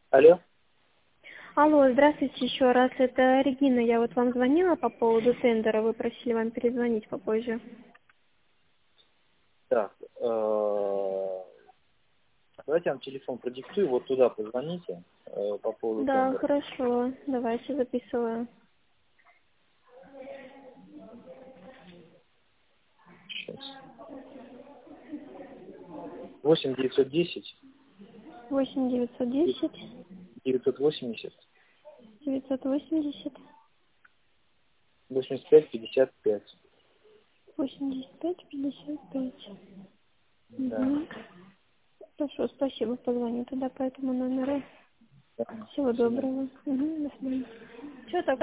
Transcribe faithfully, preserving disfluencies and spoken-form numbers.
Алло. Алло, здравствуйте еще раз. Это Регина. Я вот вам звонила по поводу тендера. Вы просили вам перезвонить попозже. Так, э, давайте я вам телефон продиктую, вот туда позвоните э, по поводу Да, тендера. хорошо. Давайте записываю. Сейчас. восемь девятьсот десять восемь девятьсот десять девятьсот восемьдесят девятьсот восемьдесят восемьдесят пять пятьдесят пять. восемьдесят пять пятьдесят пять. Да. Угу. Хорошо, спасибо. Позвоню тогда по этому номеру. Да. Всего До свидания. доброго. Угу, до свидания. Что так?